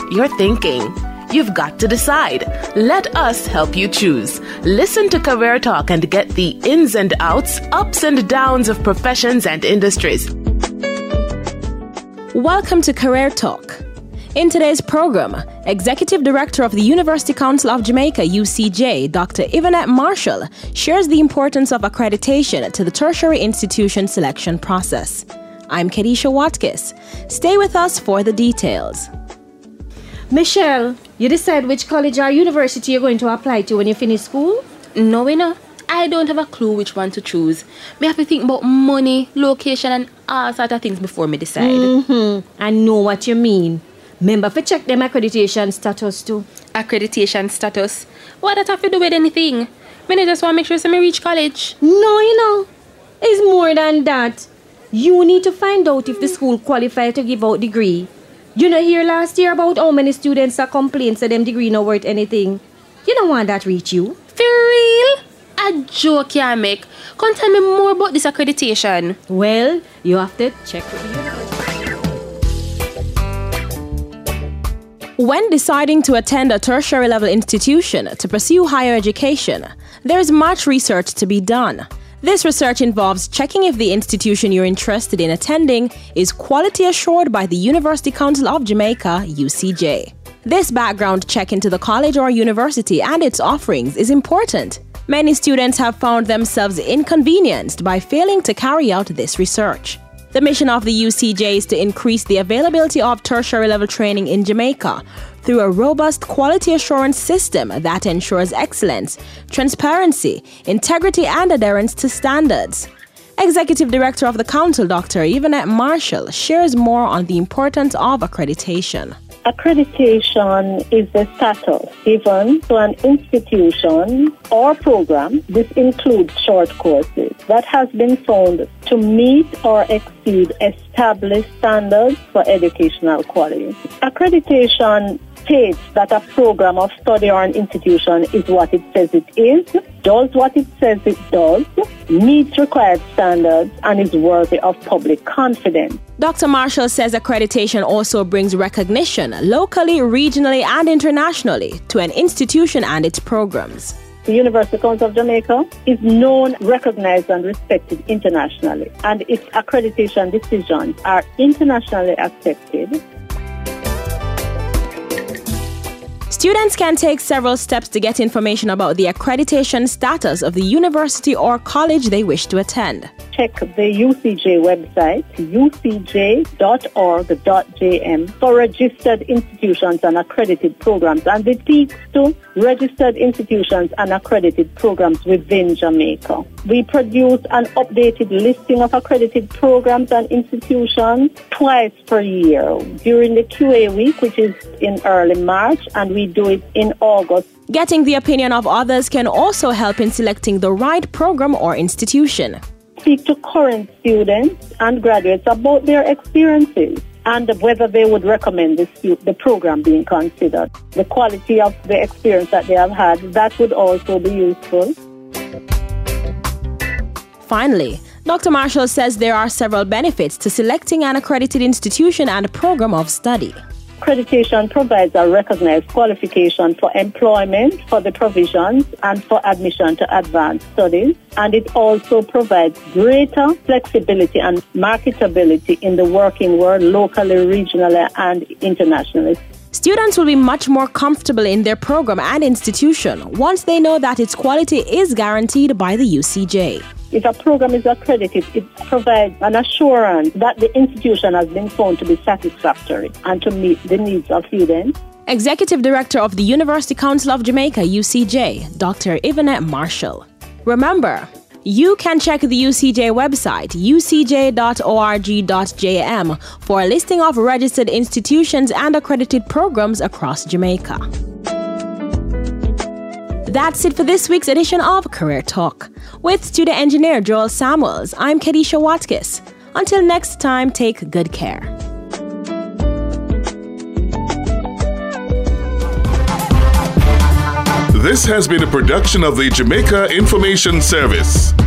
you're thinking. You've got to decide. Let us help you choose. Listen to Career Talk and get the ins and outs, ups and downs of professions and industries. Welcome to Career Talk. In today's program, Executive Director of the University Council of Jamaica, UCJ, Dr. Yvonette Marshall, shares the importance of accreditation to the tertiary institution selection process. I'm Kedisha Watkis. Stay with us for the details. Michelle, you decide which college or university you're going to apply to when you finish school? No, I don't have a clue which one to choose. Me have to think about money, location, and all sort of things before me decide. I know what you mean. Remember to check them accreditation status too. Accreditation status? What does that have to do with anything? I just want to make sure I reach college. No, it's more than that. You need to find out if the school qualifies to give out degree. You know, hear last year about how many students are complaining that them degree not worth anything. You don't want that reach you. For real? A joke you make. Come tell me more about this accreditation. Well, you have to check with the university. When deciding to attend a tertiary level institution to pursue higher education, there is much research to be done. This research involves checking if the institution you're interested in attending is quality assured by the University Council of Jamaica, UCJ. This background check into the college or university and its offerings is important. Many students have found themselves inconvenienced by failing to carry out this research. The mission of the UCJ is to increase the availability of tertiary level training in Jamaica through a robust quality assurance system that ensures excellence, transparency, integrity, and adherence to standards. Executive Director of the Council, Dr. Yvonette Marshall, shares more on the importance of accreditation. Accreditation is the status given to an institution or program. This includes short courses that has been found to meet or exceed established standards for educational quality. Accreditation states that a program of study or an institution is what it says it is, does what it says it does, meets required standards, and is worthy of public confidence. Dr. Marshall says accreditation also brings recognition locally, regionally, and internationally to an institution and its programs. The University Council of Jamaica is known, recognized, and respected internationally, and its accreditation decisions are internationally accepted. Students can take several steps to get information about the accreditation status of the university or college they wish to attend. Check the UCJ website, ucj.org.jm, for registered institutions and accredited programs, and it speaks to registered institutions and accredited programs within Jamaica. We produce an updated listing of accredited programs and institutions twice per year during the QA week, which is in early March, and we do it in August. Getting the opinion of others can also help in selecting the right program or institution. Speak to current students and graduates about their experiences and whether they would recommend the program being considered. The quality of the experience that they have had, that would also be useful. Finally, Dr. Marshall says there are several benefits to selecting an accredited institution and program of study. Accreditation provides a recognized qualification for employment, for the provisions, and for admission to advanced studies. And it also provides greater flexibility and marketability in the working world, locally, regionally, and internationally. Students will be much more comfortable in their program and institution once they know that its quality is guaranteed by the UCJ. If a program is accredited, it provides an assurance that the institution has been found to be satisfactory and to meet the needs of students. Executive Director of the University Council of Jamaica, UCJ, Dr. Yvonette Marshall. Remember, you can check the UCJ website, ucj.org.jm, for a listing of registered institutions and accredited programs across Jamaica. That's it for this week's edition of Career Talk. With studio engineer Joel Samuels, I'm Kedisha Watkis. Until next time, take good care. This has been a production of the Jamaica Information Service.